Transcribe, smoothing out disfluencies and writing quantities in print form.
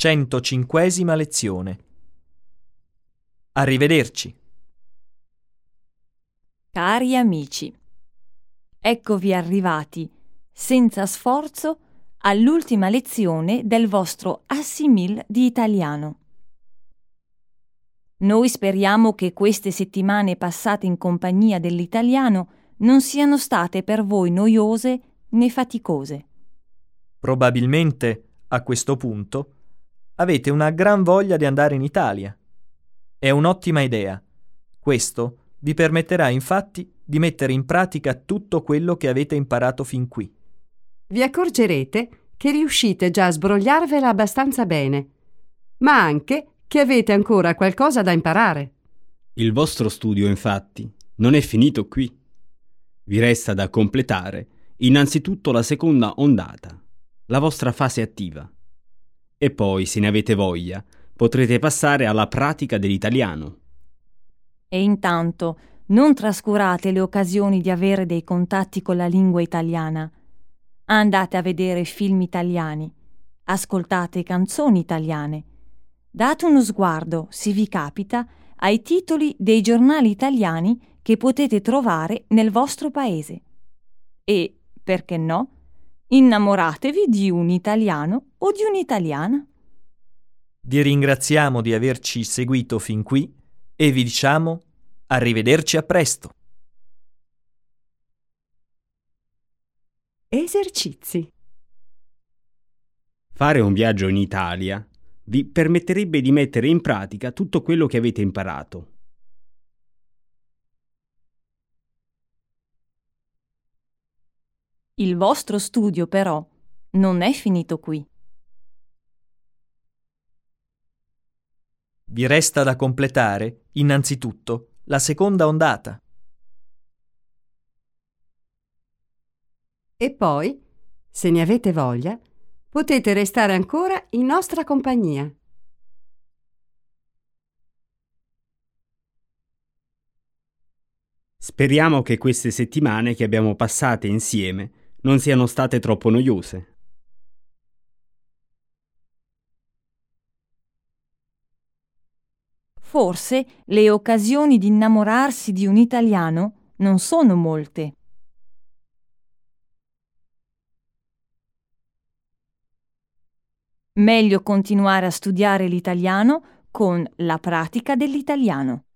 105ª lezione. Arrivederci. Cari amici, eccovi arrivati, senza sforzo, all'ultima lezione del vostro Assimil di italiano. Noi speriamo che queste settimane passate in compagnia dell'italiano non siano state per voi noiose né faticose. Probabilmente, a questo punto, avete una gran voglia di andare in Italia. È un'ottima idea. Questo vi permetterà infatti di mettere in pratica tutto quello che avete imparato fin qui. Vi accorgerete che riuscite già a sbrogliarvela abbastanza bene, ma anche che avete ancora qualcosa da imparare. Il vostro studio, infatti, non è finito qui. Vi resta da completare innanzitutto la seconda ondata, la vostra fase attiva. E poi, se ne avete voglia, potrete passare alla pratica dell'italiano. E intanto non trascurate le occasioni di avere dei contatti con la lingua italiana. Andate a vedere film italiani, ascoltate canzoni italiane, date uno sguardo, se vi capita, ai titoli dei giornali italiani che potete trovare nel vostro paese. E, perché no, innamoratevi di un italiano o di un'italiana. Vi ringraziamo di averci seguito fin qui e vi diciamo arrivederci a presto. Esercizi. Fare un viaggio in Italia vi permetterebbe di mettere in pratica tutto quello che avete imparato. Il vostro studio, però, non è finito qui. Vi resta da completare, innanzitutto, la seconda ondata. E poi, se ne avete voglia, potete restare ancora in nostra compagnia. Speriamo che queste settimane che abbiamo passate insieme non siano state troppo noiose. Forse le occasioni di innamorarsi di un italiano non sono molte. Meglio continuare a studiare l'italiano con la pratica dell'italiano.